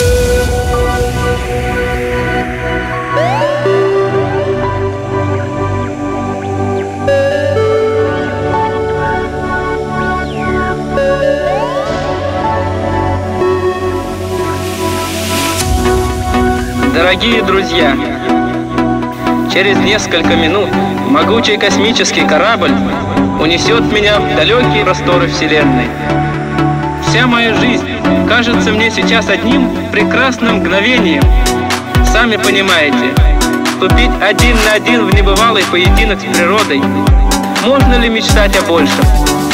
Дорогие друзья, через несколько минут могучий космический корабль унесет меня в далекие просторы Вселенной. Вся моя жизнь кажется мне сейчас одним прекрасным мгновением. Сами понимаете, вступить один на один в небывалый поединок с природой. Можно ли мечтать о большем?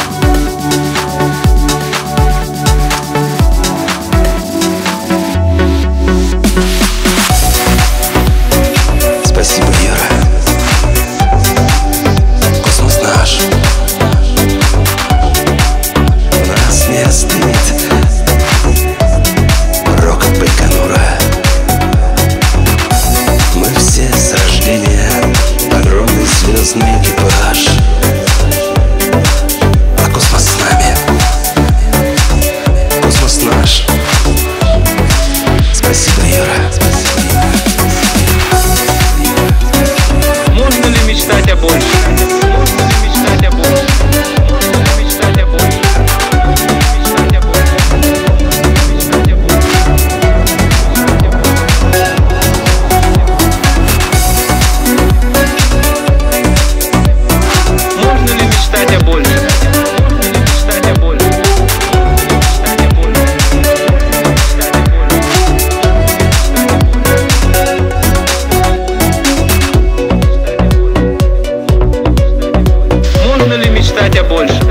Спасибо, Юра. Космос наш. У нас не остынет рокот Байконура. Мы все с рождения огромный звездный экипаж. А космос с нами. Космос наш. Спасибо, Юра. Можно ли мечтать о большем? Можно ли мечтать о большем? Можно ли мечтать о большем? Мечтать о большем? Мечтать о большем? Можно ли мечтать о большем? Можно ли мечтать о большем? Мечтать о большем? Можно ли мечтать о большем?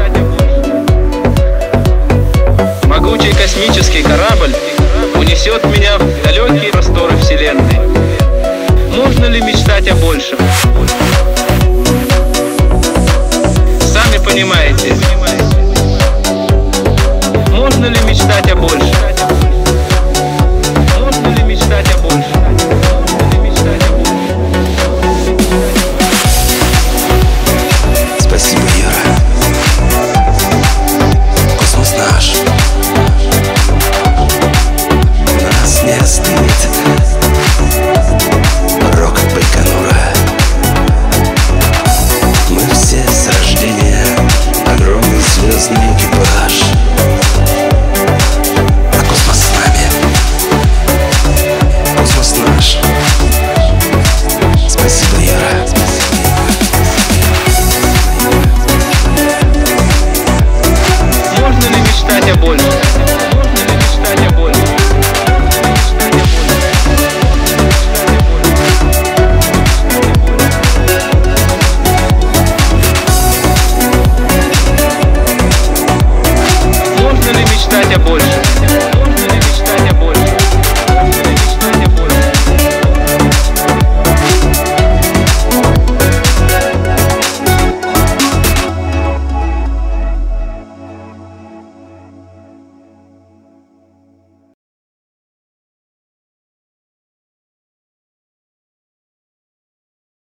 Могучий космический корабль унесет меня в далекие просторы Вселенной. Можно ли мечтать о большем? Сами понимаете. Можно ли мечтать о большем?